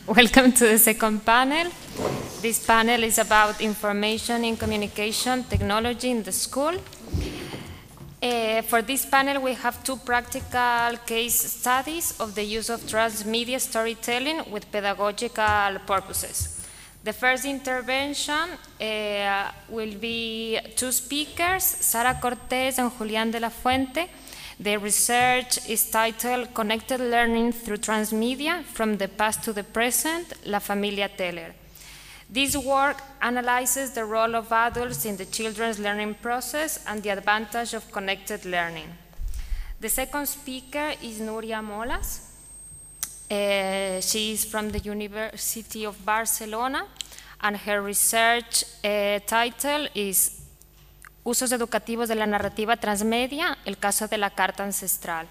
Welcome to the second panel. This panel is about information in communication technology in the school. For this panel, we have two practical case studies of the use of transmedia storytelling with pedagogical purposes. The first intervention will be two speakers, Sara Cortés and Julián de la Fuente. Their research is titled Connected Learning Through Transmedia from the Past to the Present, La Familia Teller. This work analyzes the role of adults in the children's learning process and the advantage of connected learning. The second speaker is Núria Molas. She is from the University of Barcelona, and her research title is Usos educativos de la narrativa transmedia, el caso de la carta ancestral.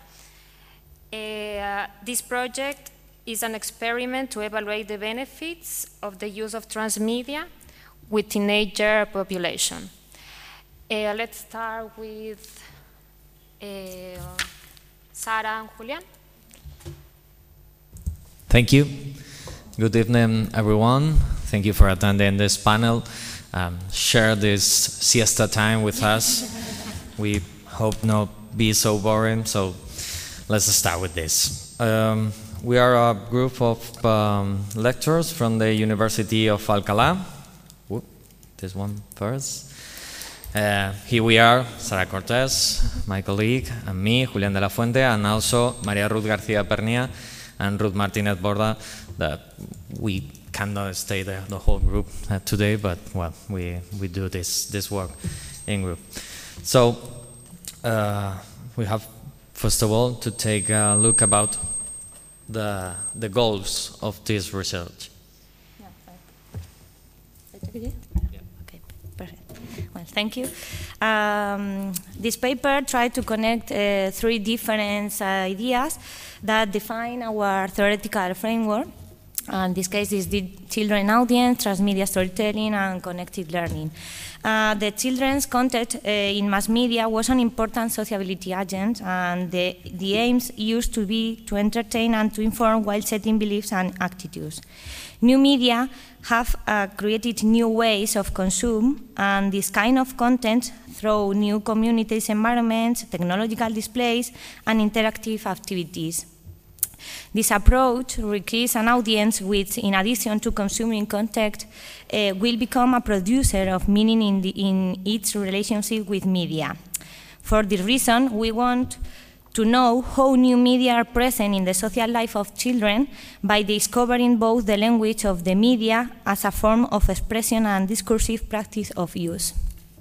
This project is an experiment to evaluate the benefits of the use of transmedia with teenager population. Let's start with Sara and Julián. Thank you. Good evening, everyone. Thank you for attending this panel. Share this siesta time with us. We hope not be so boring, so let's start with this. We are a group of lecturers from the University of Alcalá. Whoop, this one first. Here we are, Sara Cortés, my colleague, and me, Julián de la Fuente, and also María Ruth García Pernia and Ruth Martínez Borda. That we cannot stay the whole group today, but well, we do this work in group. So we have, first of all, to take a look about the goals of this research. Okay, perfect. Well, thank you. This paper tried to connect three different ideas that define our theoretical framework. In this case, is the children audience, transmedia storytelling, and connected learning. The children's content in mass media was an important sociability agent, and the aims used to be to entertain and to inform while setting beliefs and attitudes. New media have created new ways of consume, and this kind of content through new communities, environments, technological displays, and interactive activities. This approach requires an audience which, in addition to consuming content, will become a producer of meaning in its relationship with media. For this reason, we want to know how new media are present in the social life of children by discovering both the language of the media as a form of expression and discursive practice of use.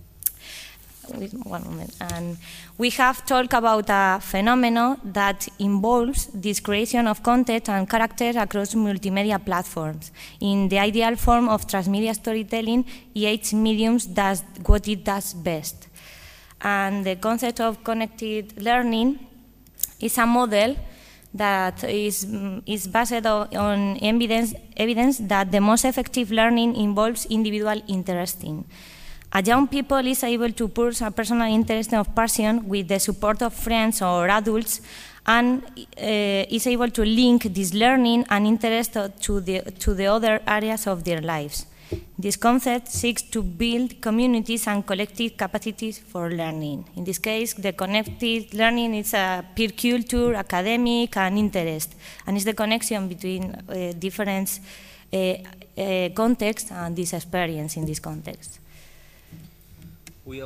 One moment. And we have talked about a phenomenon that involves this creation of content and character across multimedia platforms. In the ideal form of transmedia storytelling, each medium does what it does best. And the concept of connected learning is a model that is based on evidence that the most effective learning involves individual interesting. A young people is able to pursue a personal interest of person with the support of friends or adults, and is able to link this learning and interest to the other areas of their lives. This concept seeks to build communities and collective capacities for learning. In this case, the connected learning is a peer culture, academic, and interest, and it's the connection between different contexts and this experience in this context. We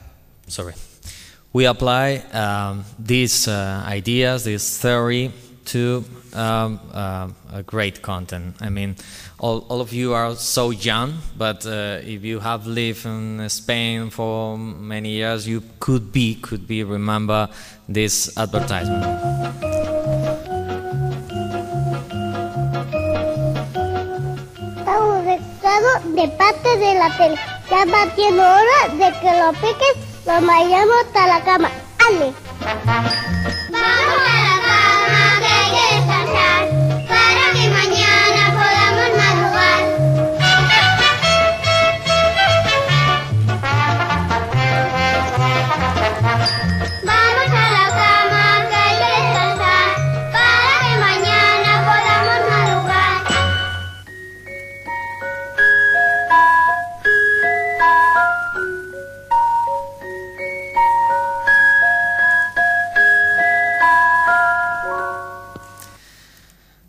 apply these ideas, this theory, to a great content. I mean, all of you are so young, but if you have lived in Spain for many years, you could remember this advertisement. Estamos recado de parte de la tele. Ya va siendo hora de que lo piques, lo vayamos hasta la cama. ¡Ale! Vamos a la cama, que hay que descansar, para que mañana podamos madrugar. Vamos a la cama, que hay que descansar, para que mañana podamos madrugar.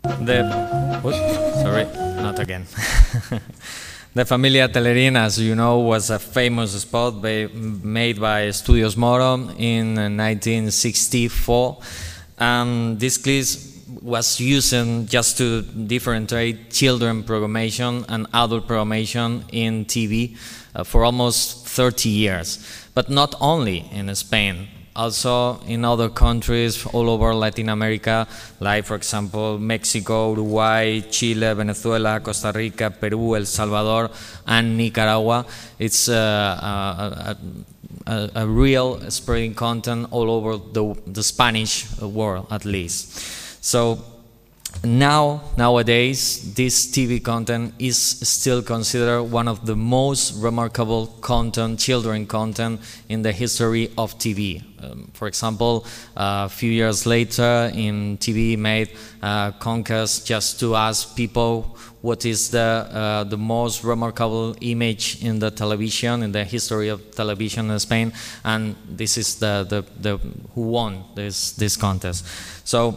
Sorry, not again. The Familia Telerin, as you know, was a famous spot made by Studios Moro in 1964. This clip was used just to differentiate children programmation and adult programmation in TV for almost 30 years. But not only in Spain, also in other countries all over Latin America, like for example Mexico, Uruguay, Chile, Venezuela, Costa Rica, Peru, El Salvador, and Nicaragua. It's a real spreading content all over the Spanish world, at least. So nowadays, this TV content is still considered one of the most remarkable content, children content, in the history of TV. For example, a few years later, in TV made conquest just to ask people what is the most remarkable image in the television, in the history of television in Spain, and this is the who won this contest. So.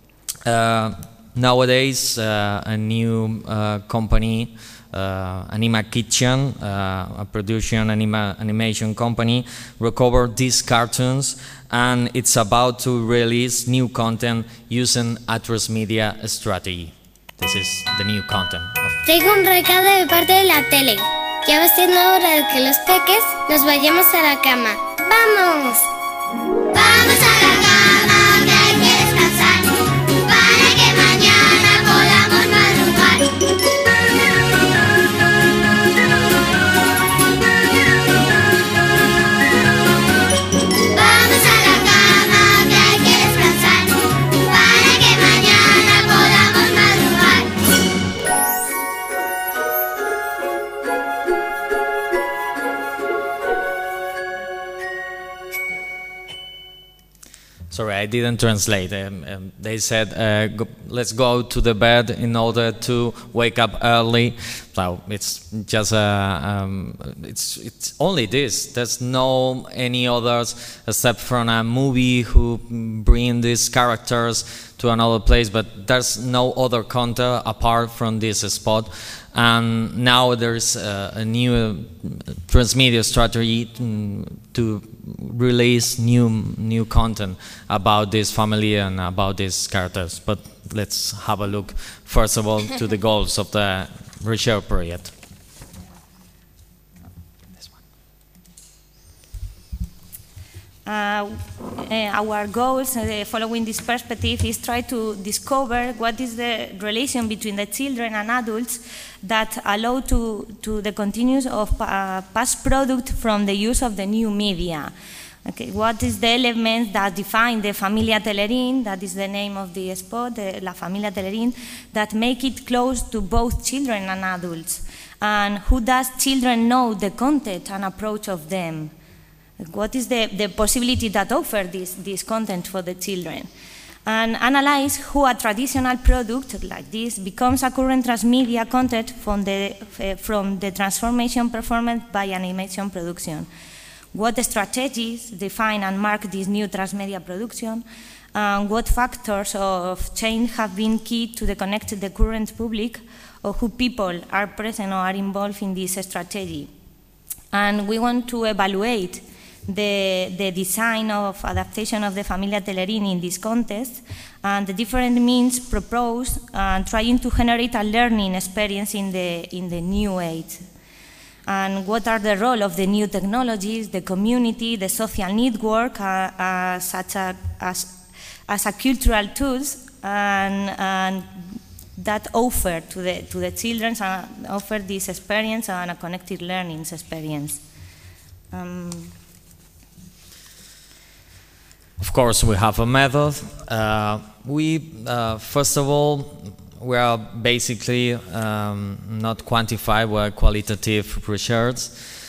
Nowadays, a new company, Anima Kitchen, a production animation company, recovered these cartoons, and it's about to release new content using A3 Media strategy. This is the new content. Tengo un recado de parte de la tele. Ya va siendo hora de que los peques nos vayamos a la cama. ¡Vamos! ¡Vamos a la cama, que hay que descansar! Para que mañana podamos madrugar. Vamos a la cama, que hay que descansar. Para que mañana podamos madrugar. Sorry, I didn't translate. They said, let's go to the bed in order to wake up early. So it's just it's only this. There's no any others except from a movie who bring these characters to another place. But there's no other content apart from this spot. And now there's a new transmedia strategy to release new content about this family and about these characters. But let's have a look, first of all, to the goals of the research project. This one. Our goals following this perspective is try to discover what is the relation between the children and adults that allow to the continuance of past product from the use of the new media. Okay, what is the elements that define the Familia Telerin, that is the name of the spot, La Familia Telerin, that make it close to both children and adults? And who does children know the content and approach of them? What is the possibility that offer this content for the children? And analyze how a traditional product like this becomes a current transmedia content from the transformation performed by animation production. What strategies define and mark this new transmedia production? And what factors of change have been key to connect the current public, or who people are present or are involved in this strategy? And we want to evaluate the design of adaptation of the Familia Telerin in this context, and the different means proposed, and trying to generate a learning experience in the new age. And what are the role of the new technologies, the community, the social network, such as a cultural tools, and that offer to the children, offer this experience and a connected learning experience. Of course, we have a method. First of all, we are basically not quantified, we're qualitative research.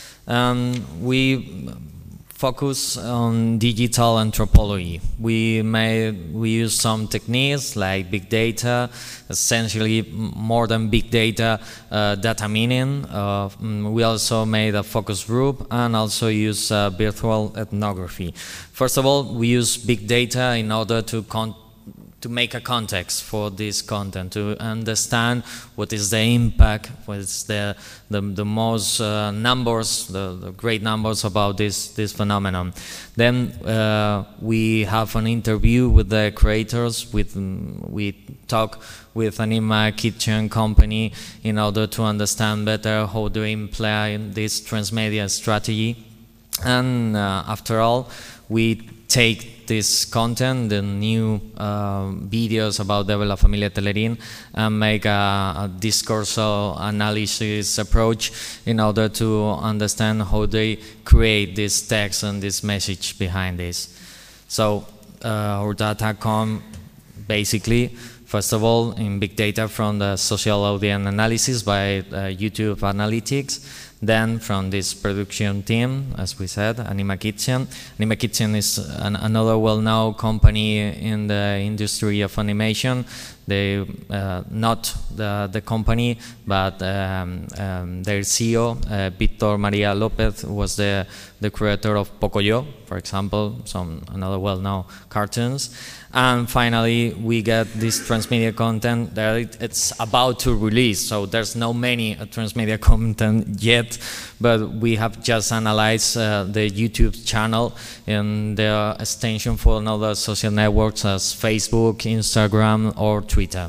We focus on digital anthropology. We use some techniques like big data, essentially more than big data, data mining. We also made a focus group and also use virtual ethnography. First of all, we use big data in order to to make a context for this content, to understand what is the impact, what is the most numbers, the great numbers about this phenomenon. Then we have an interview with the creators. We talk with Anima Kitchen company in order to understand better how to implement this transmedia strategy. And after all, we take this content, the new videos about De la Familia Telerín, and make a discursive analysis approach in order to understand how they create this text and this message behind this. So our data come basically, first of all, in big data from the social audience analysis by YouTube Analytics. Then from this production team, as we said, Anima Kitchen. Anima Kitchen is another well-known company in the industry of animation. They, not the company, but their CEO, Víctor María López, was the creator of Pocoyo, for example, another well-known cartoons. And finally, we get this transmedia content that it's about to release. So there's no many transmedia content yet, but we have just analyzed the YouTube channel and the extension for another social networks as Facebook, Instagram, or Twitter.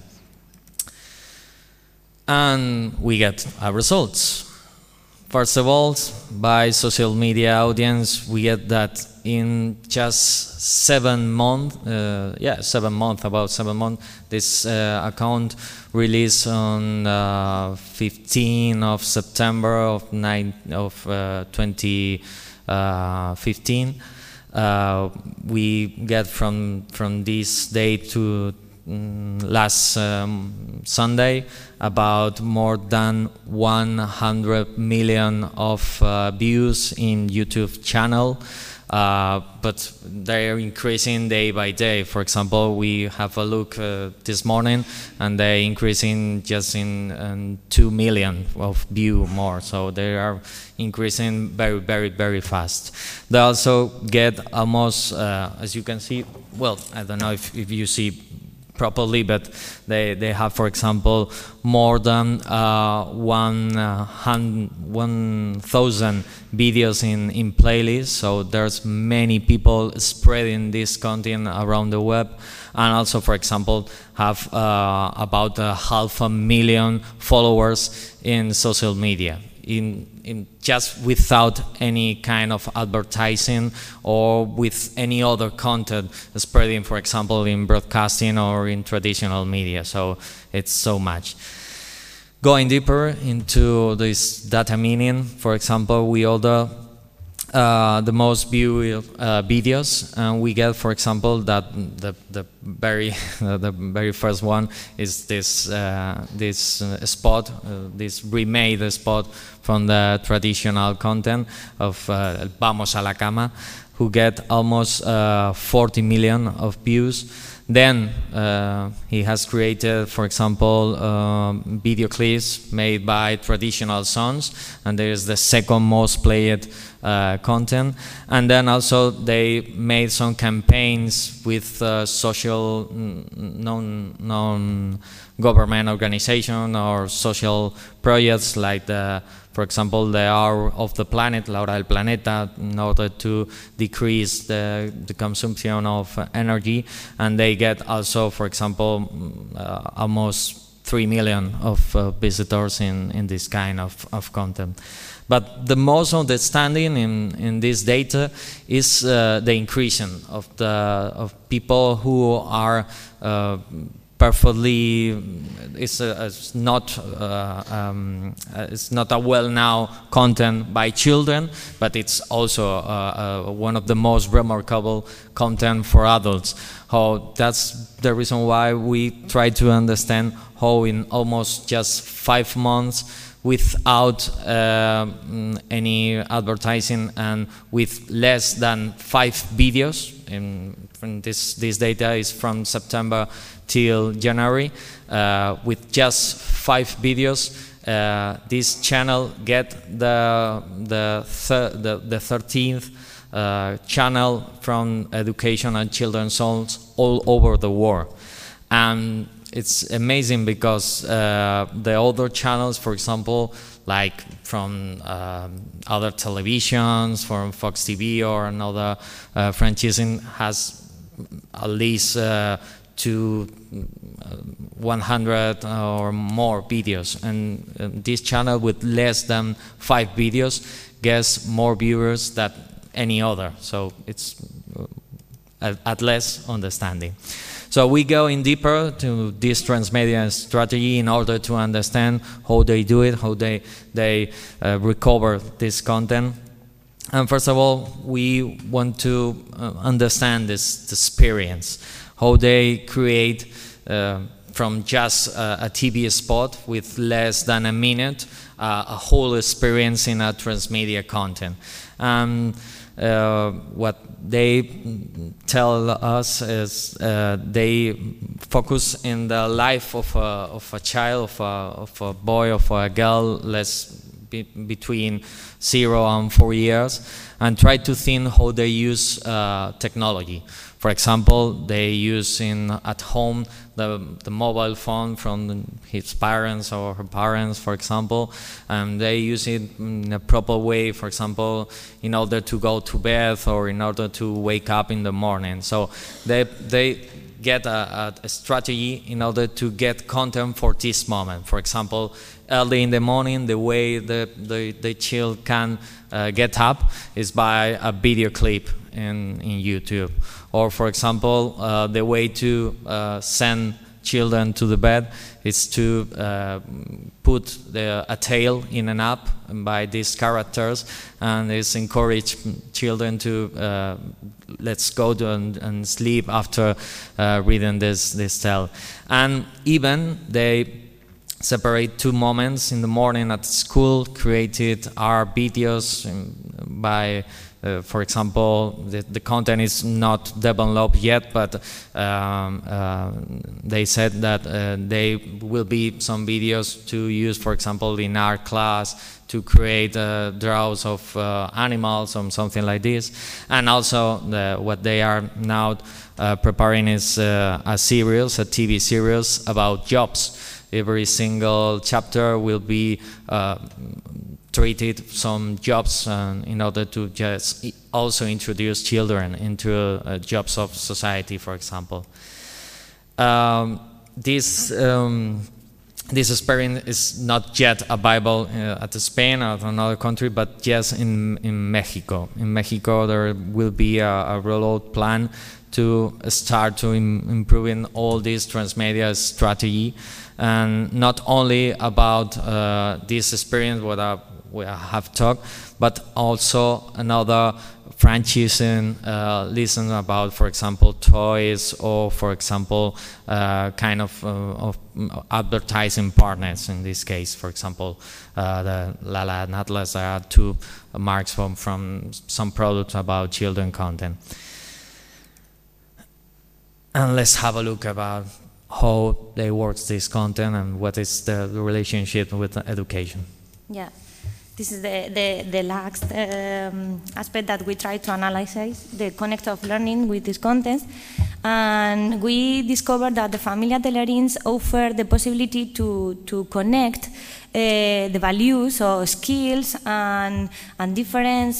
And we get our results. First of all, by social media audience, we get that in just 7 months, about 7 months, this account released on 15 of September of 2015. We get from this date to last Sunday about more than 100 million of views in YouTube channel, but they are increasing day by day. For example, we have a look this morning, and they increasing just in 2 million of view more. So they are increasing very, very, very fast. They also get almost, as you can see, well, I don't know if you see properly, but they have, for example, more than 1,000 videos in playlists. So there's many people spreading this content around the web, and also, for example, have about 500,000 followers in social media. In just without any kind of advertising or with any other content spreading, for example, in broadcasting or in traditional media. So it's so much. Going deeper into this data meaning, for example, we order the most viewed videos, and we get, for example, that the very first one is this spot, this remade spot from the traditional content of Vamos a la Cama, who get almost 40 million of views. Then he has created, for example, video clips made by traditional songs, and there is the second most played content. And then also they made some campaigns with social non-government organization or social projects like for example, the Hour of the Planet, La Hora del Planeta, in order to decrease the consumption of energy. And they get also, for example, almost 3 million of visitors in this kind of content. But the most understanding in this data is the increase of people who are perfectly, it's not a well-known content by children, but it's also one of the most remarkable content for adults. That's the reason why we try to understand how in almost just 5 months, without any advertising and with less than 5 videos, this data is from September till January, with just 5 videos, this channel get the 13th channel from education and children's songs all over the world. And it's amazing because the other channels, for example, like from other televisions, from Fox TV or another franchising, has at least 100 or more videos, and this channel with less than 5 videos gets more viewers than any other, so it's at less understanding. So we go in deeper to this transmedia strategy in order to understand how they do it, how they recover this content. And first of all, we want to understand this experience, how they create from just a TV spot with less than a minute, a whole experience in a transmedia content. What they tell us is they focus in the life of a child, of a boy, of a girl, between 0 and 4 years, and try to think how they use technology. For example, they use at home the mobile phone from his parents or her parents, for example, and they use it in a proper way, for example, in order to go to bed or in order to wake up in the morning. So they get a strategy in order to get content for this moment. For example, early in the morning, the way the child can get up is by a video clip in YouTube. Or, for example, the way to send children to the bed is to put a tale in an app by these characters, and it's encourage children to let's go and sleep after reading this tale. And even they separate 2 moments in the morning at school, created art videos by for example, the content is not developed yet, but they said that there will be some videos to use, for example, in art class to create draws of animals or something like this. And also what they are now preparing is a TV series about jobs. Every single chapter will be treated some jobs in order to just also introduce children into jobs of society, for example. This experience is not yet available at Spain or another country, but just in Mexico. In Mexico, there will be a rollout plan to start to improving all this transmedia strategy, and not only about this experience what we have talked, but also another franchising listen about, for example, toys, or for example kind of advertising partners. In this case, for example, the Lala and Atlas are 2 marks from some products about children content. And let's have a look about how they work this content and what is the relationship with education. Yeah. This is the last aspect that we try to analyze, the connect of learning with these contents. And we discovered that the Familia Telerins offer the possibility to connect the values or skills and different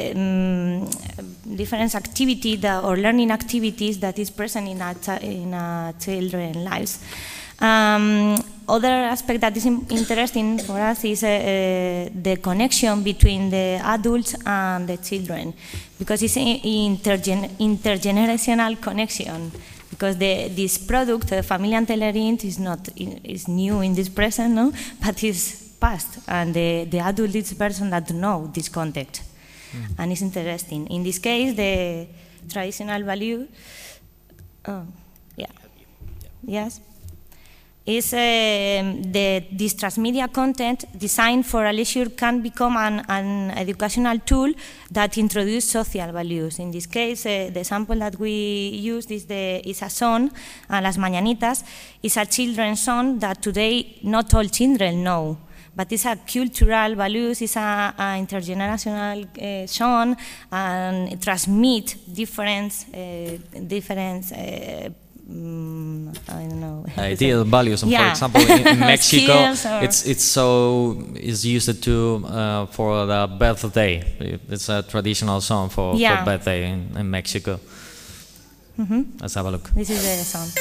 activity or learning activities that is present in our children's lives. Other aspect that is interesting for us is the connection between the adults and the children, because it's an intergenerational connection. Because this product, Familia Telerins, is new in this present, no? But it's past, and the adult is the person that know this context, and it's interesting. In this case, the traditional value, yes. Is this transmedia content designed for a leisure can become an educational tool that introduces social values. In this case, the example that we used is a song, Las Mañanitas, is a children's song that today not all children know, but it's a cultural values, it's a intergenerational song, and it transmits different I don't know. Ideal values, and for Yeah. example, in Mexico, Skills or- it's used to for the birthday. It's a traditional song for Yeah. birthday in Mexico. Let's have a look. This is the song.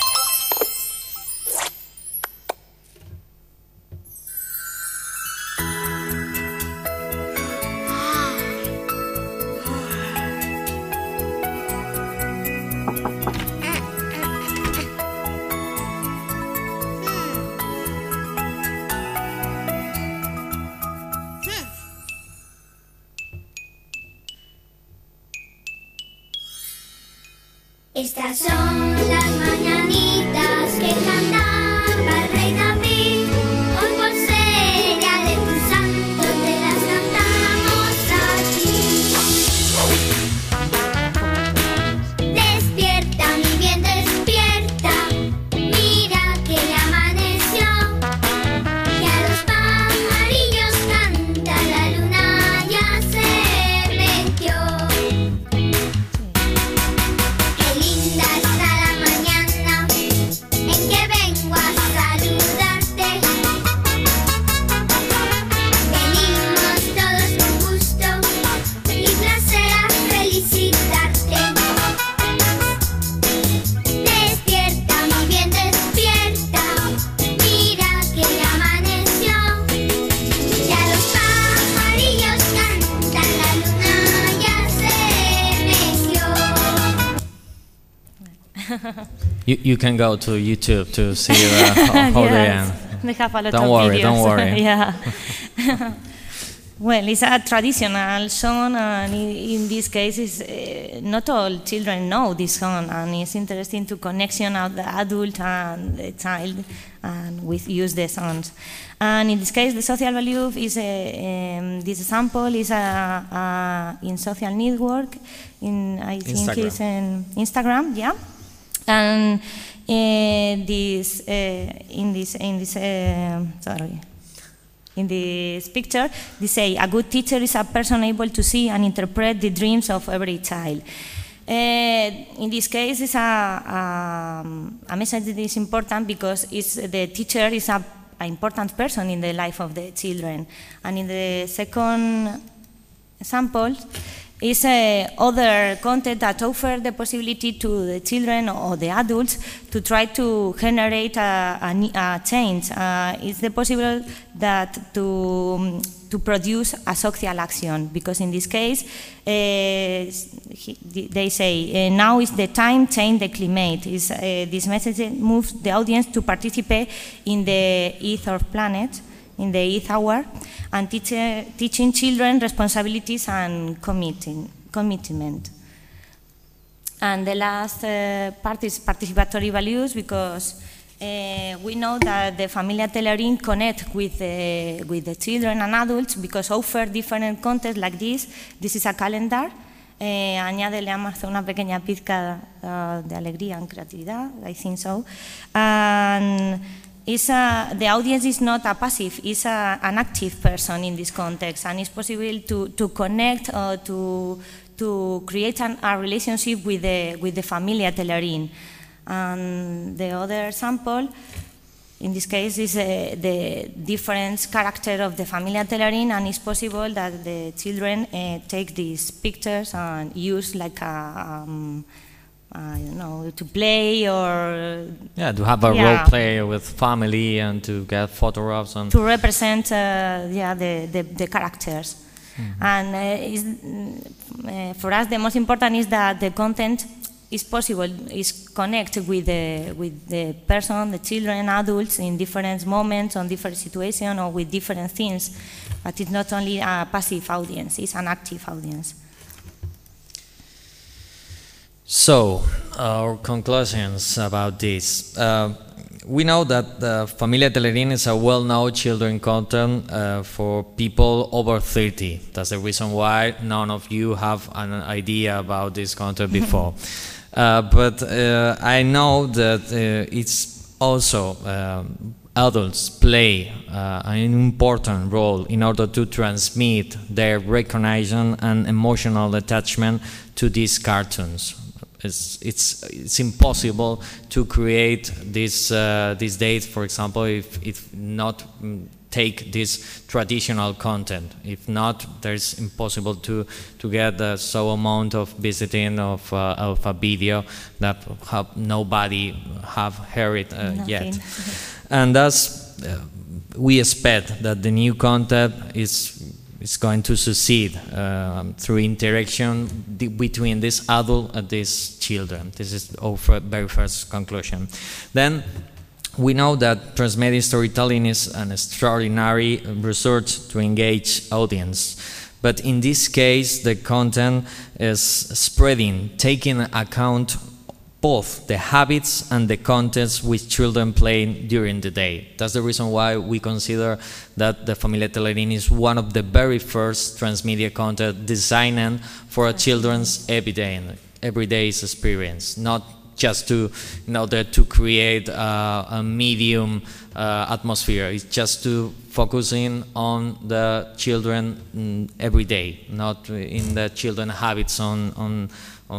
Estas son las mañanitas que cantaba el rey David. Hoy por ser día de tu santo te las cantamos aquí. Despierta, mi bien, despierta. Mira que ya amaneció. Y a los pajarillos canta, la luna ya se metió. Qué linda está la mañana en que vengo a saludarte. Venimos todos con gusto y placer a felicitarte. Despierta, mi bien, despierta. Mira que ya amaneció. Ya los pajarillos cantan, la luna ya se metió. You can go to YouTube to see how they Yes, end. they have a lot Don't of worry, videos. don't worry. Yeah. Well, it's a traditional song, and in this case, not all children know this song, and it's interesting to connection of the adult and the child, and we use the songs. And in this case, the social value is this example is in social network, I think Instagram. it's in Instagram, yeah. And this in this picture, they say a good teacher is a person able to see and interpret the dreams of every child. In this case, it's a message that is important because the teacher is an important person in the life of the children. And in the second example, is other content that offer the possibility to the children or the adults to try to generate a change. It's the possible that to produce a social action, because in this case they say now is the time change the climate. This message moves the audience to participate in the Earth of Planet, in the Earth Hour, and teaching children responsibilities and commitment. And the last part is participatory values, because we know that the Familia Telerín connect with the children and adults because offer different content like this. This is a calendar. Añádele a Marzo una pequeña pizca de alegría and creatividad, I think so. And the audience is not a passive, it's an active person in this context, and it's possible to connect or to create a relationship with the Familia Telerín. And the other sample, in this case, is the different character of the Familia Telerín, and it's possible that the children take these pictures and use like I don't know, to play or... Yeah, to have a role play with family and to get photographs and... To represent, the characters. And for us, the most important is that the content is possible, is connected with the person, the children, adults in different moments, on different situations, or with different themes. But it's not only a passive audience, it's an active audience. So, our conclusions about this. We know that Familia Telerín is a well-known children content for people over 30. That's the reason why none of you have an idea about this content before. But I know that it's also adults play an important role in order to transmit their recognition and emotional attachment to these cartoons. it's impossible to create this date, for example, if not take this traditional content. If not, there's impossible to get so amount of visiting of a video that nobody have heard yet. And thus, we expect that the new content is going to succeed through interaction between this adult and these children. This is our very first conclusion. Then we know that transmedia storytelling is an extraordinary resource to engage audience. But in this case, the content is spreading, taking account both the habits and the contents which children play during the day. That's the reason why we consider that the Familia Telerin is one of the very first transmedia content designed for a children's everyday experience, not just in order to create a medium atmosphere. It's just to focusing on the children every day, not in the children habits on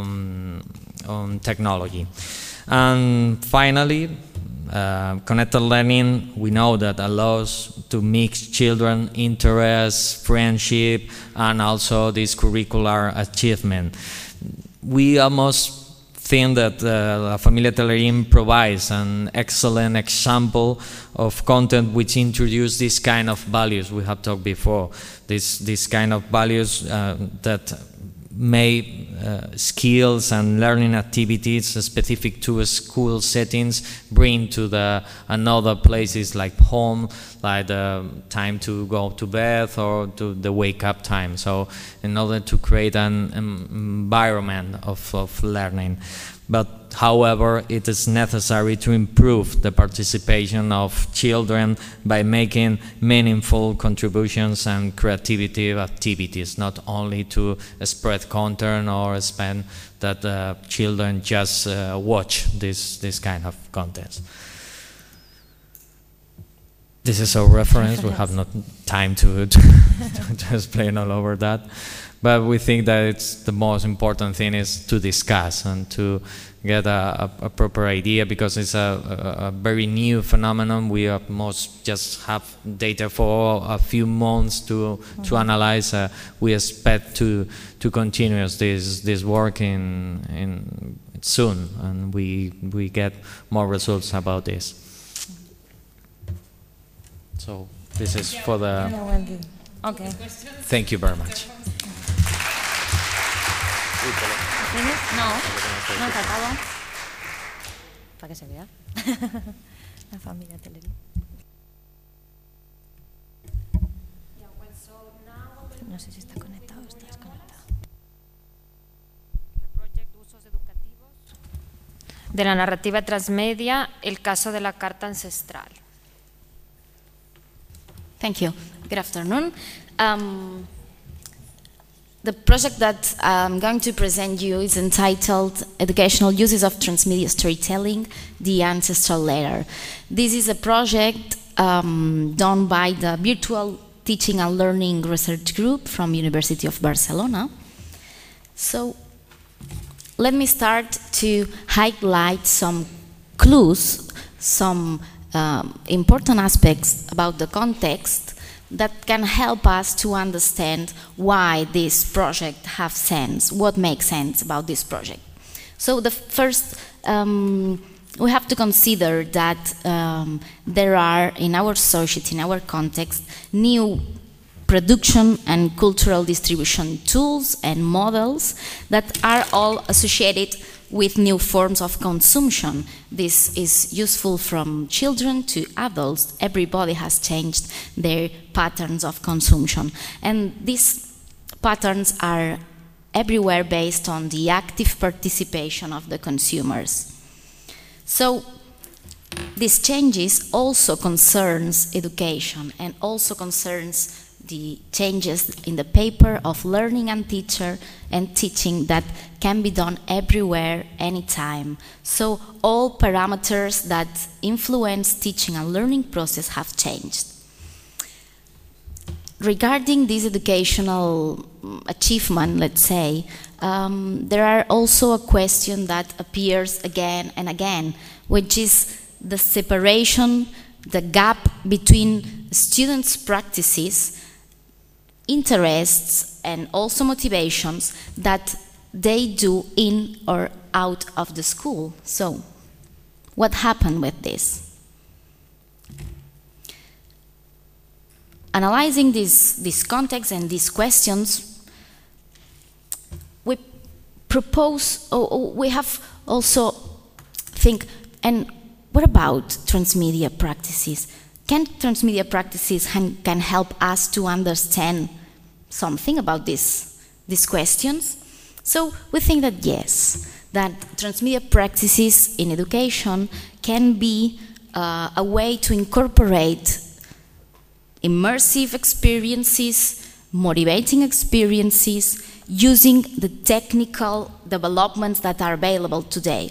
technology. And finally, connected learning, we know that allows to mix children interests, friendship, and also this curricular achievement. We almost think that La Familia Telerin provides an excellent example of content which introduce this kind of values we have talked before. This kind of values that make skills and learning activities specific to school settings bring to another places like home, like the time to go to bed or to the wake up time. So in order to create an environment of learning. But however, it is necessary to improve the participation of children by making meaningful contributions and creativity activities, not only to spread content or spend that children just watch this kind of content. This is our reference. We have not time to explain all over that. But we think that it's the most important thing is to discuss and to get a proper idea, because it's a very new phenomenon. We most just have data for a few months to analyze. We expect to continue this work in soon, and we get more results about this. So this is for the. Okay. Thank you very much. No, no faltaba. Para que se vea. La Familia Telerin. No sé si está conectado o está desconectado. De la narrativa transmedia, el caso de la carta ancestral. Thank you. Good afternoon. The project that I'm going to present you is entitled Educational Uses of Transmedia Storytelling, The Ancestral Letter. This is a project done by the Virtual Teaching and Learning Research Group from University of Barcelona. So let me start to highlight some clues, some important aspects about the context that can help us to understand why this project has sense, what makes sense about this project. So the first, we have to consider that there are, in our society, in our context, new production and cultural distribution tools and models that are all associated with new forms of consumption. This is useful from children to adults. Everybody has changed their patterns of consumption. And these patterns are everywhere based on the active participation of the consumers. So these changes also concerns education and also concerns the changes in the paper of learning and teaching that can be done everywhere, anytime. So all parameters that influence teaching and learning process have changed. regarding this educational achievement, let's say, there are also a question that appears again and again, which is the separation, the gap between students' practices, interests, and also motivations that they do in or out of the school. So, what happened with this? Analyzing this context and these questions, we propose, or we have also think, and what about transmedia practices? Can transmedia practices can help us to understand something about these questions? So we think that yes, that transmedia practices in education can be a way to incorporate immersive experiences, motivating experiences, using the technical developments that are available today.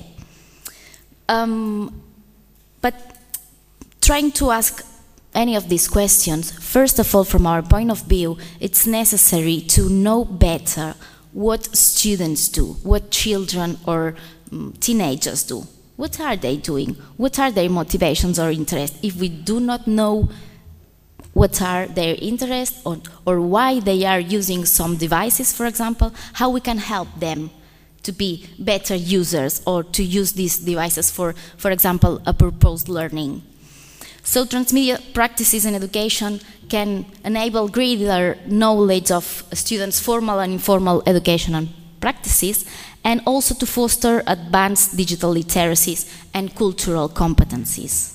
But trying to ask any of these questions, first of all, from our point of view, it's necessary to know better what students do, what children or teenagers do. What are they doing? What are their motivations or interests? If we do not know what are their interests or why they are using some devices, for example, how we can help them to be better users or to use these devices for example, a purpose learning. So transmedia practices in education can enable greater knowledge of students' formal and informal educational practices, and also to foster advanced digital literacies and cultural competencies.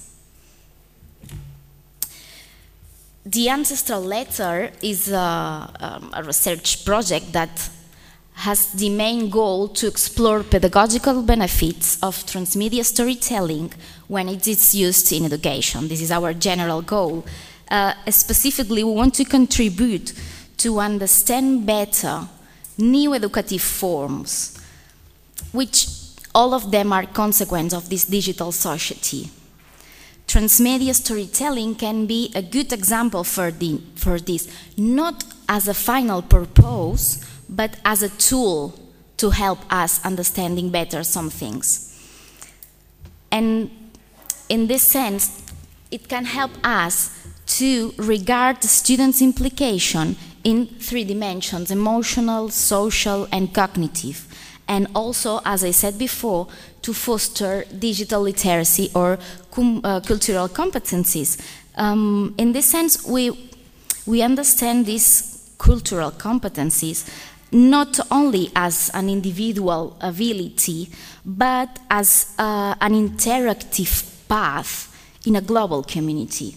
The Ancestral Letter is a research project that has the main goal to explore pedagogical benefits of transmedia storytelling when it is used in education. This is our general goal. Specifically, we want to contribute to understand better new educative forms, which all of them are consequence of this digital society. Transmedia storytelling can be a good example for this, not as a final purpose, but as a tool to help us understanding better some things. And in this sense, it can help us to regard the student's implication in 3 dimensions: emotional, social, and cognitive. And also, as I said before, to foster digital literacy or cultural competencies. In this sense, we understand these cultural competencies not only as an individual ability, but as an interactive path in a global community.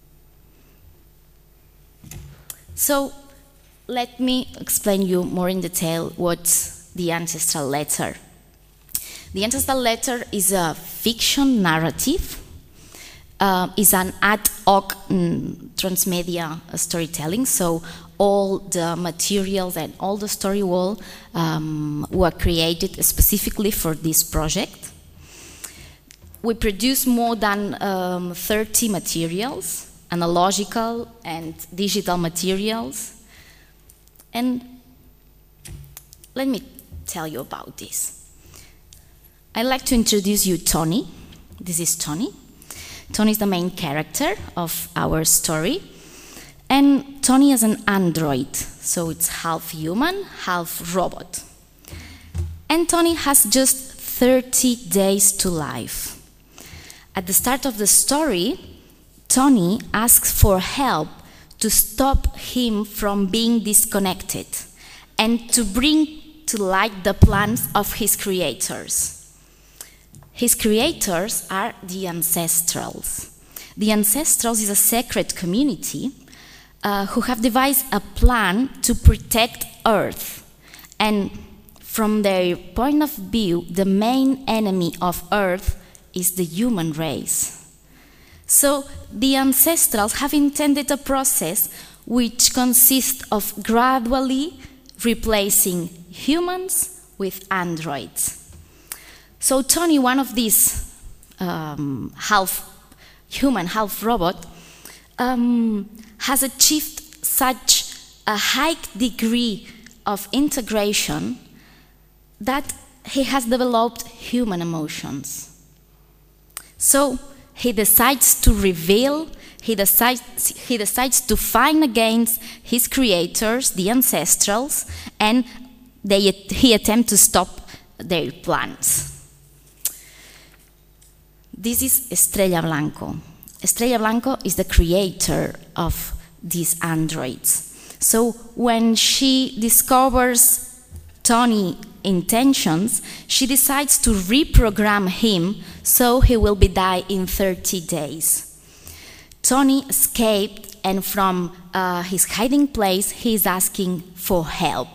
So, let me explain you more in detail what's the Ancestral Letter. The Ancestral Letter is a fiction narrative, is an ad hoc transmedia storytelling, so all the materials and all the story wall were created specifically for this project. We produce more than 30 materials, analogical and digital materials, and let me tell you about this. I'd like to introduce you Tony. This is Tony. Tony is the main character of our story. And Tony is an android, so it's half human, half robot. And Tony has just 30 days to live. At the start of the story, Tony asks for help to stop him from being disconnected and to bring to light the plans of his creators. His creators are the Ancestrals. The Ancestrals is a sacred community who have devised a plan to protect Earth. And from their point of view, the main enemy of Earth is the human race. So the Ancestrals have intended a process which consists of gradually replacing humans with androids. So Tony, one of these half human, half robot, has achieved such a high degree of integration that he has developed human emotions. So he decides to reveal, he decides to fight against his creators, the ancestrals, and he attempts to stop their plans. This is Estrella Blanco. Estrella Blanco is the creator of these androids. So when she discovers Tony's intentions, she decides to reprogram him so he will be die in 30 days. Tony escaped, and from his hiding place, he is asking for help.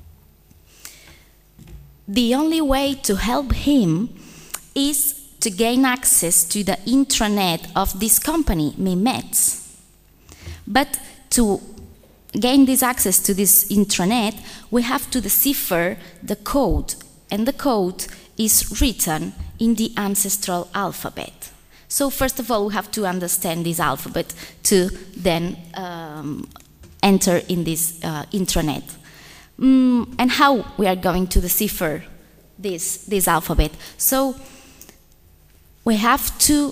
The only way to help him is to gain access to the intranet of this company, Mimets. But to gain this access to this intranet, we have to decipher the code, and the code is written in the ancestral alphabet. So first of all, we have to understand this alphabet to then enter in this intranet. And how we are going to decipher this alphabet? So we have to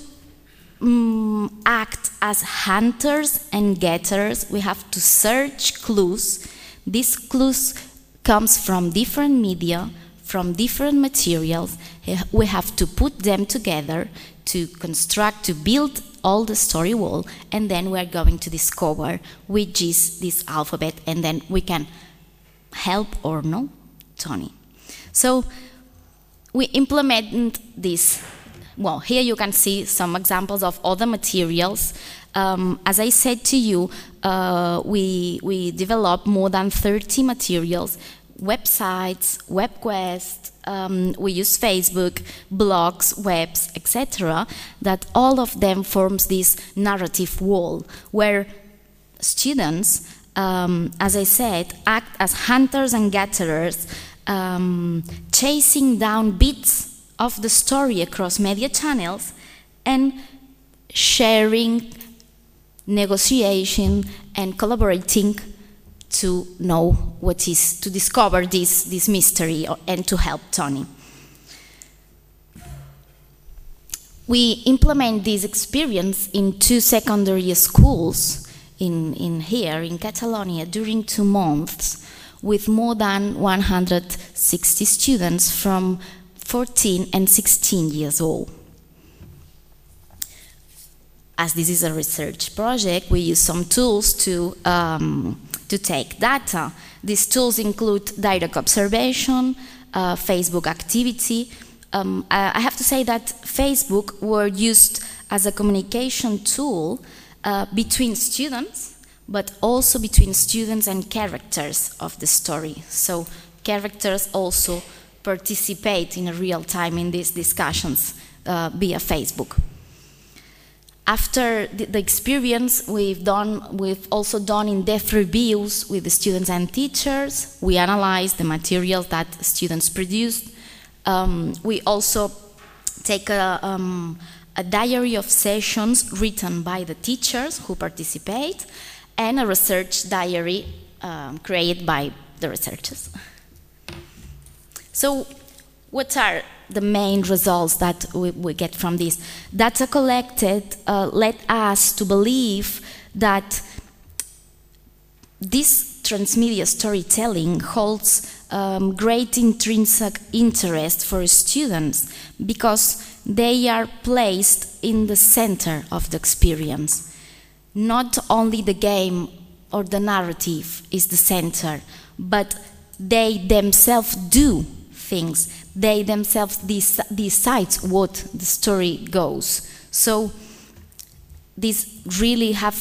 act as hunters and gatherers. We have to search clues. These clues comes from different media, from different materials. We have to put them together to construct, to build all the story wall, and then we are going to discover which is this alphabet, and then we can help or no Tony. So we implement this. Well, here you can see some examples of other materials. As I said to you, we developed more than 30 materials, websites, WebQuest, we use Facebook, blogs, webs, etc., that all of them forms this narrative wall, where students, as I said, act as hunters and gatherers, chasing down bits of the story across media channels and sharing, negotiation, and collaborating to know what is, to discover this mystery and to help Tony. We implement this experience in 2 secondary schools here in Catalonia during 2 months with more than 160 students from 14 and 16 years old. As this is a research project, we use some tools to take data. These tools include direct observation, Facebook activity. I have to say that Facebook were used as a communication tool between students, but also between students and characters of the story. So characters also participate in real time in these discussions via Facebook. After the experience we've also done in-depth reviews with the students and teachers. We analyzed the materials that students produced. We also take a diary of sessions written by the teachers who participate and a research diary created by the researchers. So what are the main results that we get from this? Data collected led us to believe that this transmedia storytelling holds great intrinsic interest for students because they are placed in the center of the experience. Not only the game or the narrative is the center, but they themselves do things. They themselves decide what the story goes. So these really have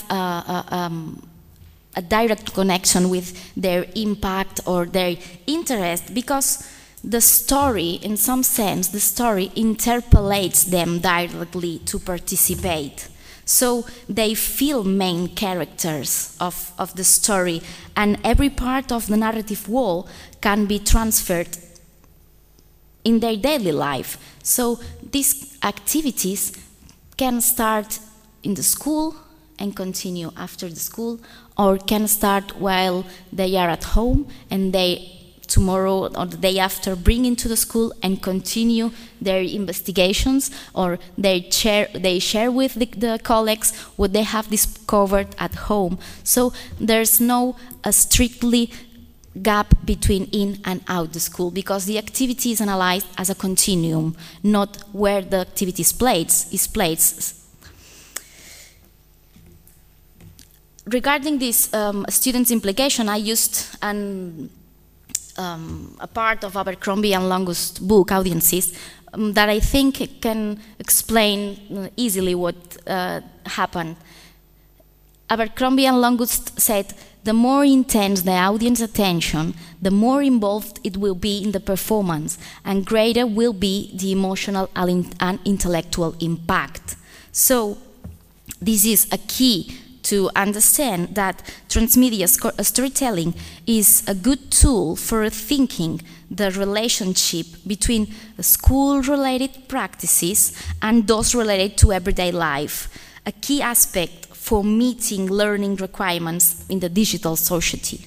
a direct connection with their impact or their interest, because the story, in some sense, the story interpellates them directly to participate. So they feel main characters of the story, and every part of the narrative wall can be transferred in their daily life. So these activities can start in the school and continue after the school, or can start while they are at home and they tomorrow or the day after bring into the school and continue their investigations, or they share with the colleagues what they have discovered at home. So there's no strictly gap between in and out the school, because the activity is analyzed as a continuum, not where the activity is placed. Regarding this students' implication, I used a part of Abercrombie and Longust book, Audiences, that I think can explain easily what happened. Abercrombie and Longust said, the more intense the audience attention, the more involved it will be in the performance, and greater will be the emotional and intellectual impact. So this is a key to understand that transmedia storytelling is a good tool for thinking the relationship between school-related practices and those related to everyday life, a key aspect for meeting learning requirements in the digital society.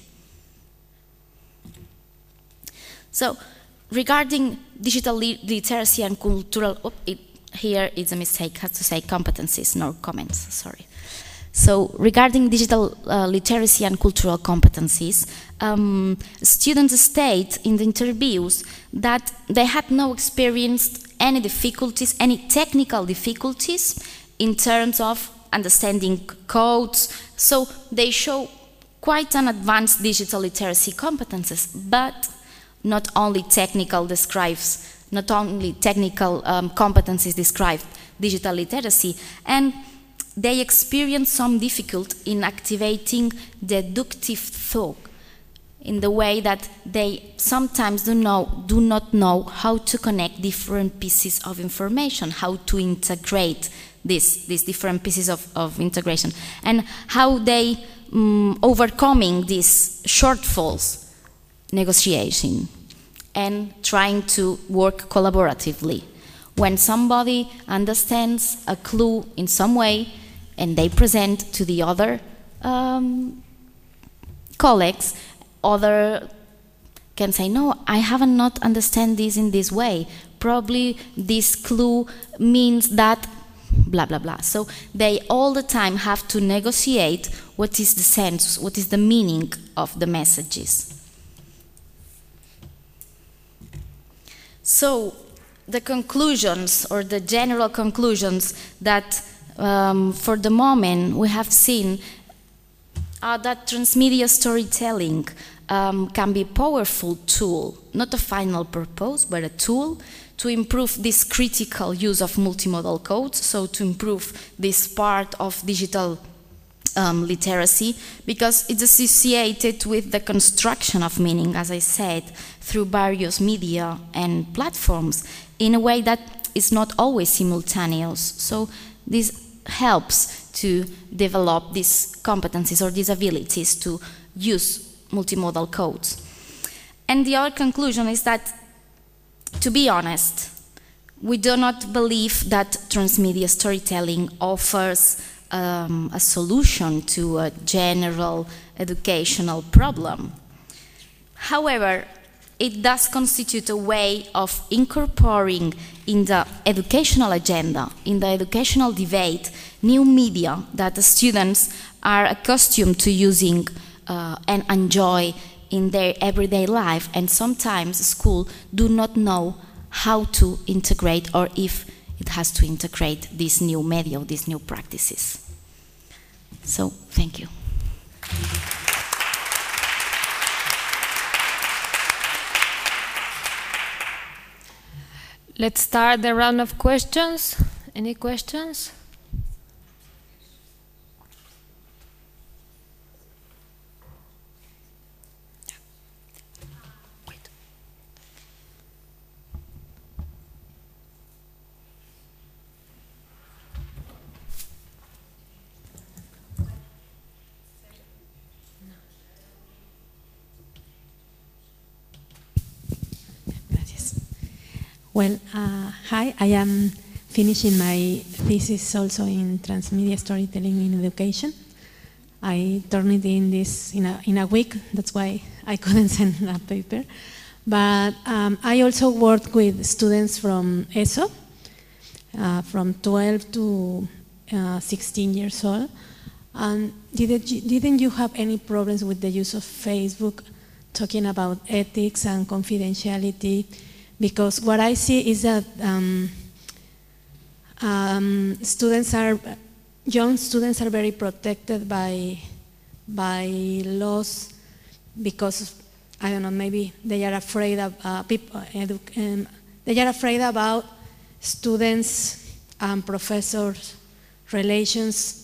So, regarding digital literacy and cultural, here is a mistake, I have to say competencies, no comments, sorry. So, regarding digital literacy and cultural competencies, students state in the interviews that they had no experienced any difficulties, any technical difficulties in terms of understanding codes, so they show quite an advanced digital literacy competences, but not only technical competencies describe digital literacy, and they experience some difficulty in activating deductive thought in the way that they sometimes do not know how to connect different pieces of information, how to integrate these different pieces of integration, and how they overcoming these shortfalls, negotiating and trying to work collaboratively. When somebody understands a clue in some way and they present to the other colleagues, other can say, no, I haven't not understand this in this way. Probably this clue means that blah, blah, blah. So they all the time have to negotiate what is the sense, what is the meaning of the messages. So the conclusions, or the general conclusions that for the moment we have seen are that transmedia storytelling can be a powerful tool, not a final purpose, but a tool to improve this critical use of multimodal codes, so to improve this part of digital literacy, because it's associated with the construction of meaning, as I said, through various media and platforms, in a way that is not always simultaneous. So this helps to develop these competencies or these abilities to use multimodal codes. And the other conclusion is that, to be honest, we do not believe that transmedia storytelling offers a solution to a general educational problem. However, it does constitute a way of incorporating in the educational agenda, in the educational debate, new media that the students are accustomed to using and enjoy in their everyday life, and sometimes school do not know how to integrate, or if it has to integrate this new media, these new practices. So, thank you. Let's start the round of questions. Any questions? Well, hi, I am finishing my thesis also in transmedia storytelling in education. I turned it in a week. That's why I couldn't send a paper. But I also worked with students from ESO, from 12 to 16 years old. And didn't you have any problems with the use of Facebook, talking about ethics and confidentiality? Because what I see is that young students are very protected by laws because, I don't know, maybe they are afraid of they are afraid about students and professors' relations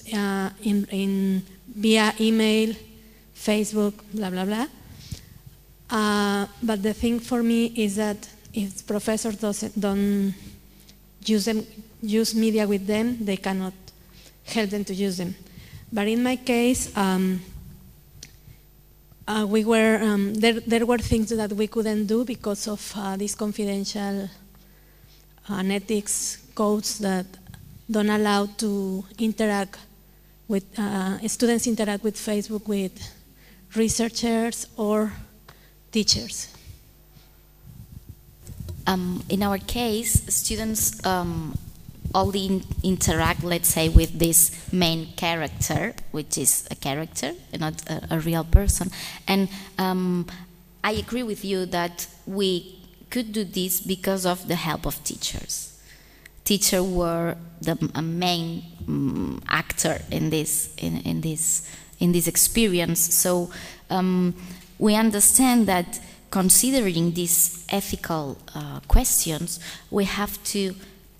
via email, Facebook, blah blah blah. But the thing for me is that if professors don't use media with them, they cannot help them to use them. But in my case, there were things that we couldn't do because of these confidential and ethics codes that don't allow to interact with students interact with Facebook with researchers or teachers. In our case, students only interact, let's say, with this main character, which is a character, not a real person. And I agree with you that we could do this because of the help of teachers. Teachers were the main actor in this experience. So we understand that considering these ethical questions, we have to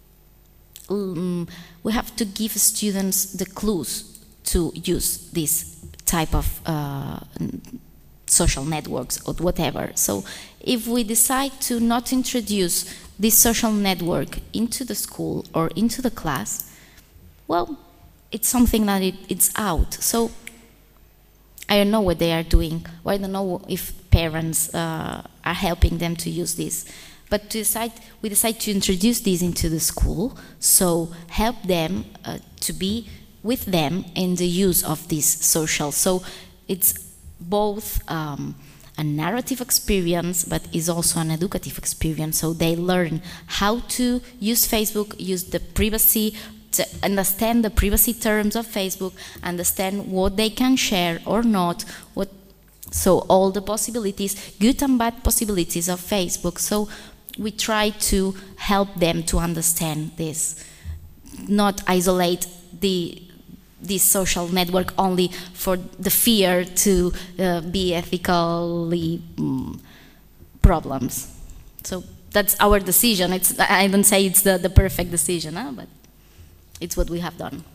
give students the clues to use this type of social networks or whatever. So if we decide to not introduce this social network into the school or into the class, well, it's something that it's out. So I don't know what they are doing, or I don't know if parents are helping them to use this. But we decide to introduce this into the school, so help them to be with them in the use of this social. So it's both a narrative experience, but is also an educative experience. So they learn how to use Facebook, use the privacy, to understand the privacy terms of Facebook, understand what they can share or not, so all the possibilities, good and bad possibilities of Facebook. So we try to help them to understand this, not isolate this social network only for the fear to be ethically problems. So that's our decision. I don't say it's the perfect decision, but it's what we have done.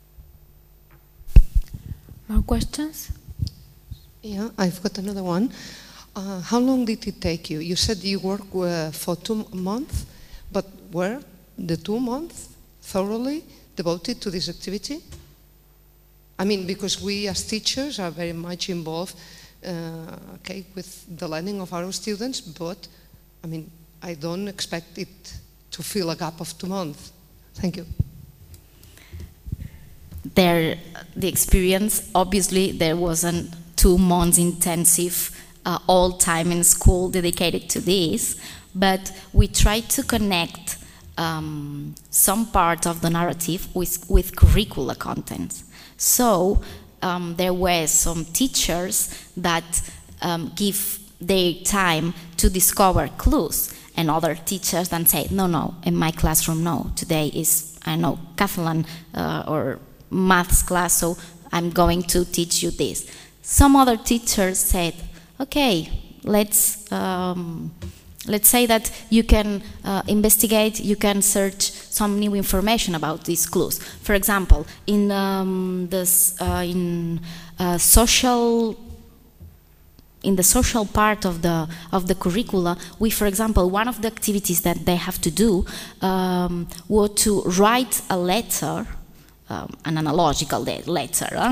More questions? Yeah, I've got another one. How long did it take you? You said you worked for 2 months, but were the 2 months thoroughly devoted to this activity? I mean, because we as teachers are very much involved with the learning of our students, but I mean, I don't expect it to fill a gap of 2 months. Thank you. The experience, obviously, there was a 2 months intensive all time in school dedicated to this, but we tried to connect some part of the narrative with curricula content. So there were some teachers that give their time to discover clues, and other teachers then say, no, in my classroom, no, today is, I know, Catalan or maths class, so I'm going to teach you this. Some other teachers said, okay, let's say that you can investigate, you can search some new information about these clues. For example, in the social part of the curricula, for example, one of the activities that they have to do was to write a letter, an analogical letter,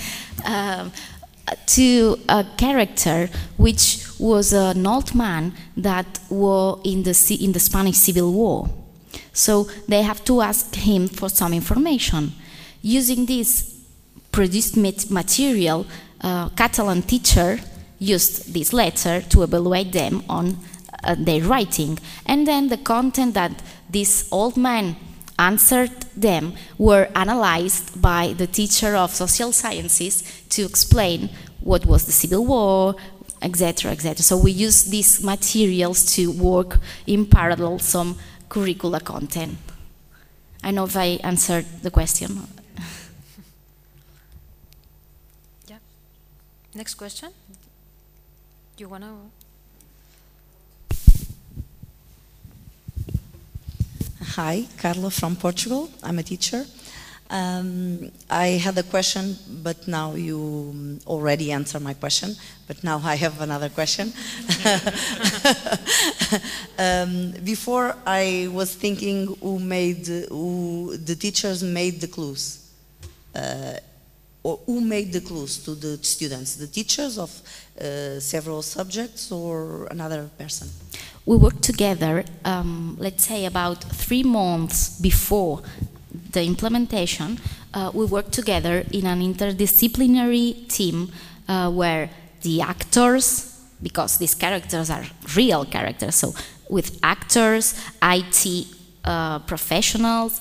to a character which was an old man that was in the Spanish Civil War. So they have to ask him for some information. Using this produced material, Catalan teacher used this letter to evaluate them on their writing. And then the content that this old man answered them were analyzed by the teacher of social sciences to explain what was the Civil War, etc., etc. So we use these materials to work in parallel some curricula content. I know if I answered the question. Yeah. Next question. You wanna? Hi, Carla from Portugal. I'm a teacher. I had a question, but now you already answered my question, but now I have another question. Before I was thinking who the teachers made the clues, or who made the clues to the students, the teachers of several subjects or another person? We worked together, let's say about 3 months before the implementation. We worked together in an interdisciplinary team where the actors, because these characters are real characters, so with actors, IT professionals,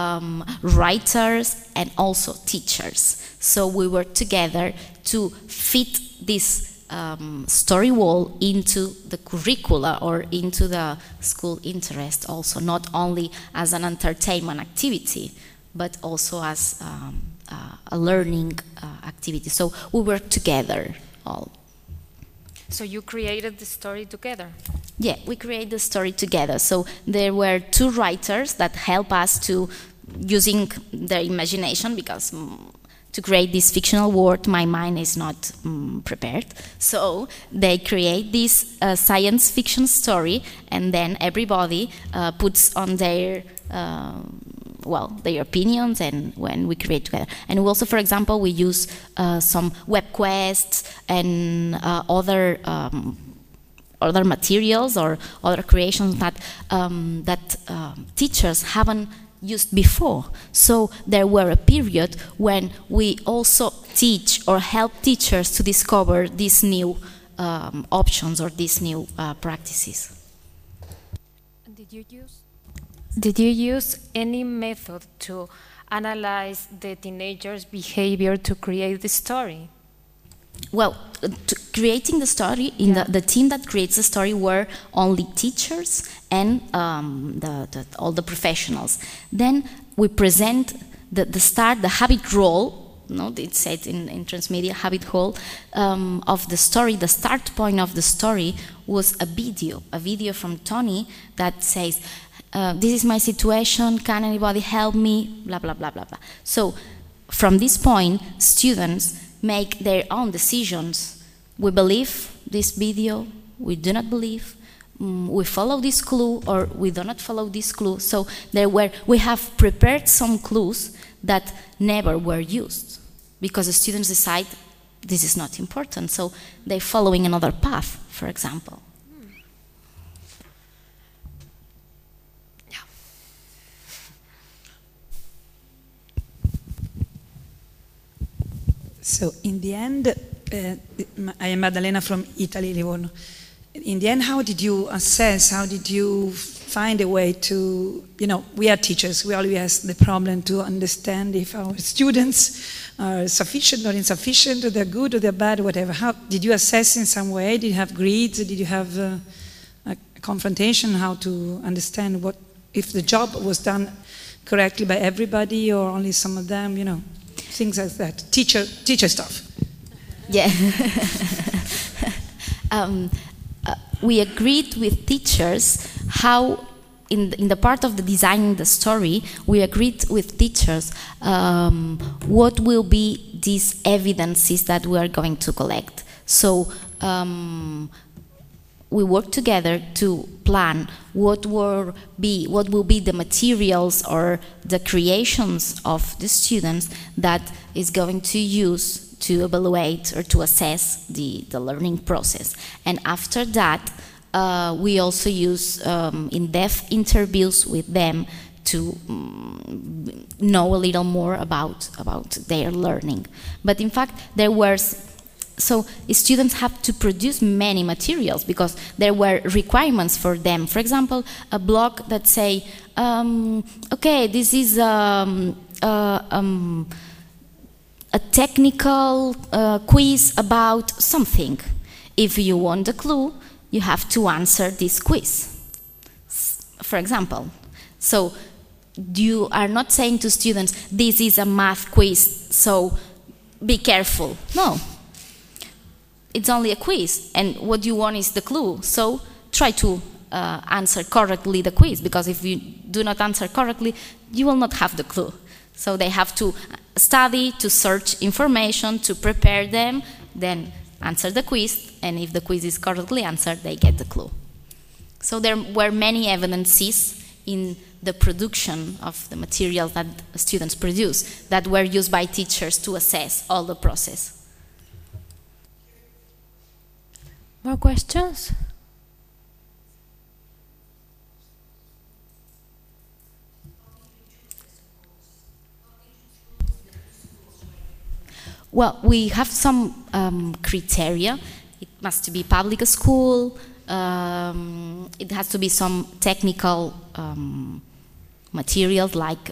writers, and also teachers. So we worked together to fit this story wall into the curricula or into the school interest also, not only as an entertainment activity, but also as a learning activity. So we work together all. So you created the story together? Yeah, we created the story together. So there were 2 writers that help us to, using their imagination, because to create this fictional world, my mind is not prepared. So they create this science fiction story, and then everybody puts on their their opinions, and when we create together. And we also, for example, we use some web quests and other materials or other creations that teachers haven't used before. So there were a period when we also teach or help teachers to discover these new options or these new practices. And did you use any method to analyze the teenagers' behavior to create the story? Well, creating the story, in the team that creates the story were only teachers and all the professionals. Then we present the habit role, it said in Transmedia, habit role of the story. The start point of the story was a video from Tony that says, this is my situation, can anybody help me, blah, blah, blah, blah, blah. So from this point, students make their own decisions. We believe this video, we do not believe, we follow this clue, or we do not follow this clue. So we have prepared some clues that never were used, because the students decide this is not important, so they're following another path, for example. So in the end, I am Maddalena from Italy, Livorno. In the end, how did you assess, how did you find a way to, we are teachers, we always have the problem to understand if our students are sufficient or insufficient, or they're good or they're bad, or whatever. How did you assess in some way? Did you have grids? Did you have a confrontation, how to understand if the job was done correctly by everybody or only some of them, things like that, teacher stuff. Yeah. We agreed with teachers how, in the part of the designing the story, we agreed with teachers what will be these evidences that we are going to collect. So we worked together to plan what will be the materials or the creations of the students that is going to use to evaluate or to assess the learning process. And after that, we also use in-depth interviews with them to know a little more about their learning. But in fact, so students have to produce many materials because there were requirements for them. For example, a blog that say, okay, this is a technical quiz about something. If you want a clue, you have to answer this quiz, for example. So you are not saying to students, this is a math quiz, so be careful. No. It's only a quiz, and what you want is the clue. So try to answer correctly the quiz, because if you do not answer correctly, you will not have the clue. So they have to study, to search information, to prepare them, then answer the quiz, and if the quiz is correctly answered, they get the clue. So there were many evidences in the production of the materials that students produce that were used by teachers to assess all the process. More questions? Well, we have some criteria. It must be public school. It has to be some technical materials like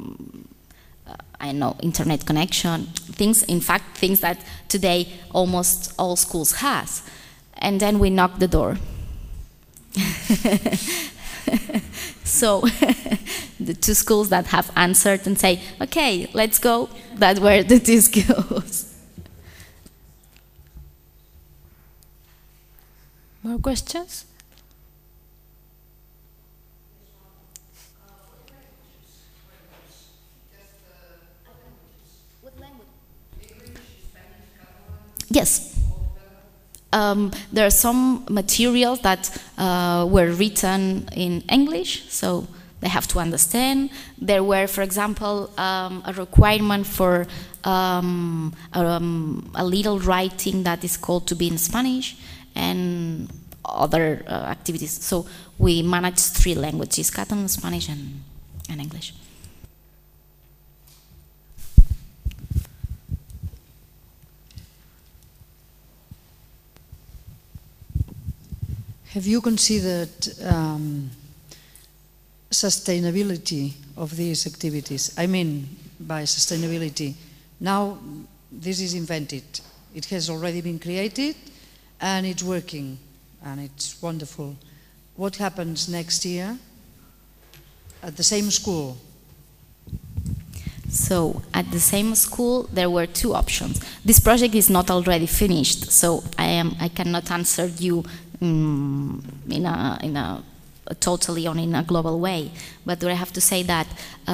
I know, internet connection, things. In fact, things that today almost all schools has. And then we knock the door. So the 2 schools that have answered and say, okay, let's go, that were the 2 schools. More questions? Yes. There are some materials that were written in English, so they have to understand. There were, for example, a requirement for a little writing that is called to be in Spanish, and other activities. So we managed 3 languages, Catalan, Spanish, and English. Have you considered sustainability of these activities? I mean, by sustainability, now this is invented. It has already been created, and it's working, and it's wonderful. What happens next year at the same school? So at the same school, there were 2 options. This project is not already finished, so I cannot answer you in a totally or in a global way. But I have to say that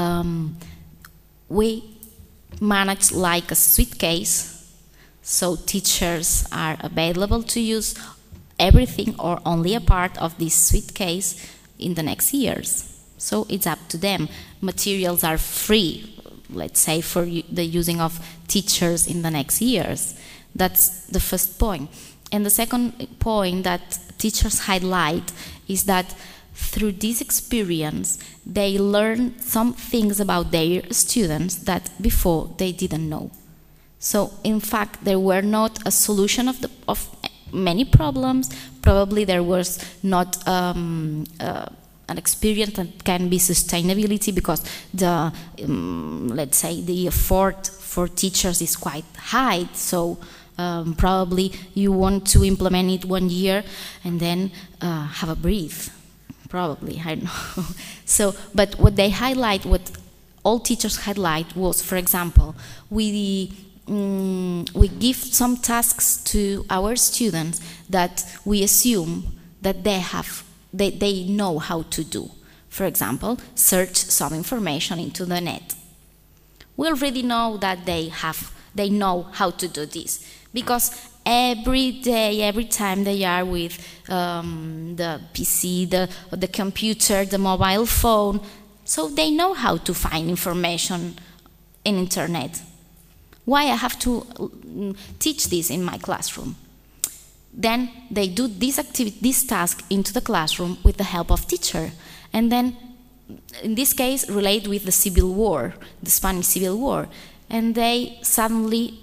we manage like a suitcase, so teachers are available to use everything or only a part of this suitcase in the next years. So it's up to them. Materials are free, let's say, for the using of teachers in the next years. That's the first point. And the second point that teachers highlight is that through this experience, they learn some things about their students that before they didn't know. So, in fact, there were not a solution of many problems. Probably there was not an experience that can be sustainability, because the, let's say, the effort for teachers is quite high. So probably you want to implement it 1 year and then have a breathe. Probably, I don't know. So, but what they highlight, what all teachers highlight was, for example, we give some tasks to our students that we assume that they know how to do. For example, search some information into the net. We already know that they know how to do this, because every day, every time they are with the PC, the computer, the mobile phone, so they know how to find information in internet. Why I have to teach this in my classroom? Then they do this task into the classroom with the help of teacher, and then in this case, relate with the Civil War, the Spanish Civil War. And they suddenly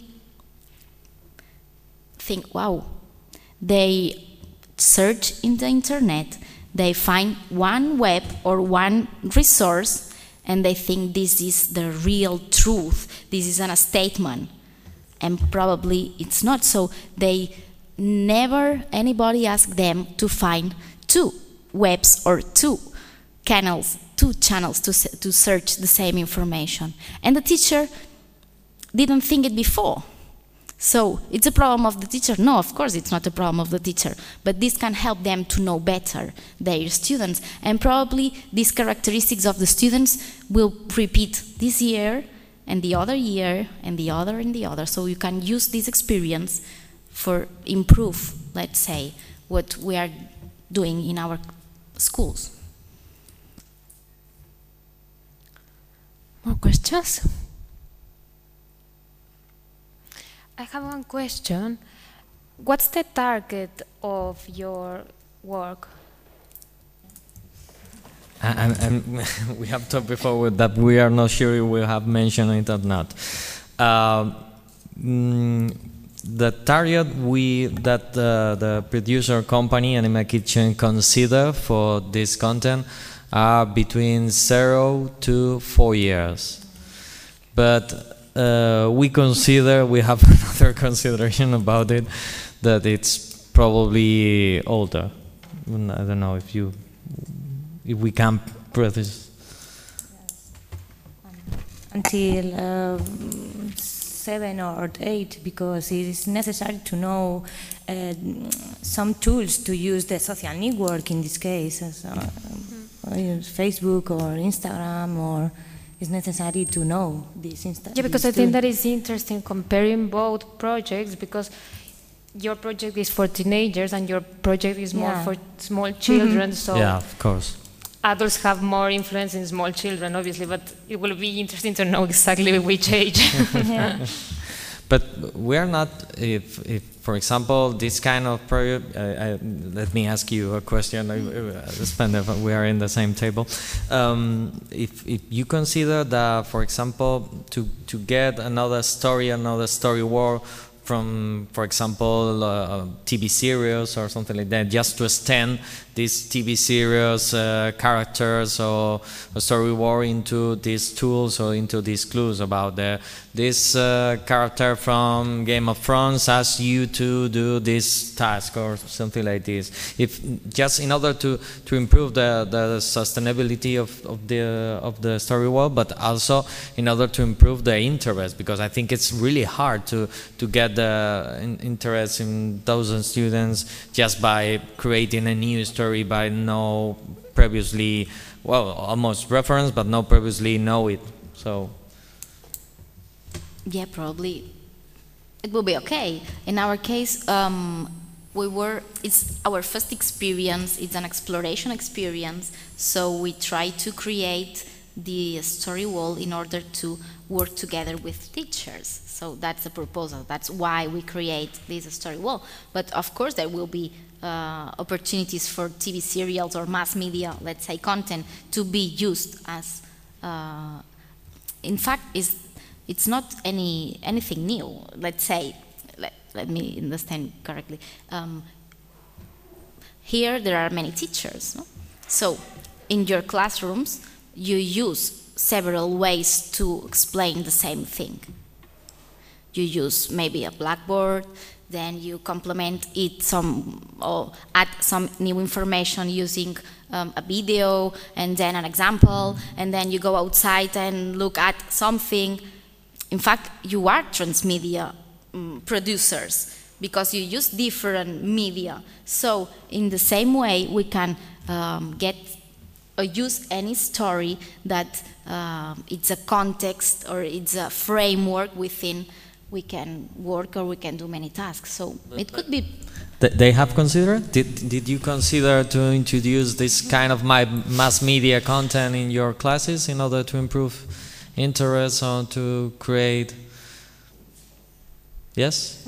think, wow, they search in the internet, they find one web or one resource, and they think this is the real truth, this is a statement. And probably it's not. So they never, anybody asked them to find two webs or two channels to search the same information. And the teacher didn't think it before. So it's a problem of the teacher? No, of course it's not a problem of the teacher, but this can help them to know better their students. And probably these characteristics of the students will repeat this year and the other year and the other and the other. So you can use this experience for improve, let's say, what we are doing in our schools. More questions? I have one question. What's the target of your work? And we have talked before that we are not sure if we have mentioned it or not. The target that the producer company Anima Kitchen consider for this content are between 0 to 4 years. But we have another consideration about it, that it's probably older. I don't know if we can produce until 7 or 8, because it is necessary to know some tools to use the social network in this case, Facebook or Instagram, or it's necessary to know this. Yeah, because I think that is interesting comparing both projects, because your project is for teenagers and your project is more for small children. So yeah, of course. Adults have more influence in small children, obviously, but it will be interesting to know exactly which age. But we are not, if for example, this kind of project, let me ask you a question, we are in the same table. If you consider that, for example, to get another story world from, for example, TV series or something like that, just to extend these TV series characters or a story world into these tools or into these clues about this character from Game of Thrones asks you to do this task or something like this. If just in order to improve the sustainability of the story world, but also in order to improve the interest, because I think it's really hard to get the interest in thousands of students just by creating a new story by no previously, well, almost reference, but no previously know it. So yeah, probably it will be okay. In our case, it's our first experience, it's an exploration experience, so we try to create the story wall in order to work together with teachers. So that's the proposal, that's why we create this story wall. But of course there will be opportunities for TV serials or mass media, let's say, content to be used as, in fact, it's not anything new. Let's say, let me understand correctly. Here there are many teachers, no? So in your classrooms you use several ways to explain the same thing. You use maybe a blackboard, then you complement it or add some new information using a video and then an example, and then you go outside and look at something. In fact, you are transmedia producers because you use different media. So in the same way, we can get or use any story that it's a context or it's a framework within we can work or we can do many tasks. So it could be. They have considered? Did you consider to introduce this kind of mass media content in your classes in order to improve interest or to create? Yes?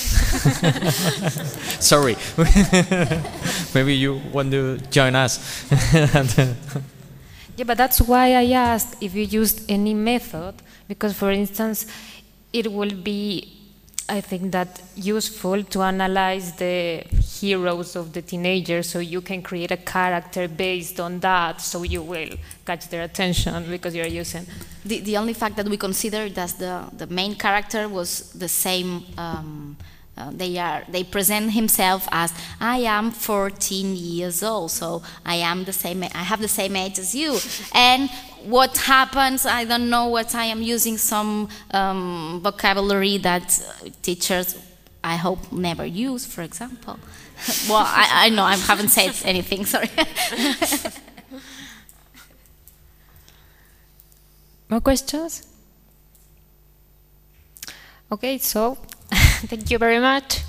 Sorry. Maybe you want to join us. Yeah, but that's why I asked if you used any method, because for instance, it will be, I think, that useful to analyze the heroes of the teenagers, so you can create a character based on that, so you will catch their attention because you're using. The only fact that we considered that the main character was the same. They present himself as, I am 14 years old, so I have the same age as you. And what happens, I don't know what I am using some vocabulary that teachers, I hope, never use, for example. Well, I know I haven't said anything, sorry. More questions? Okay, so thank you very much.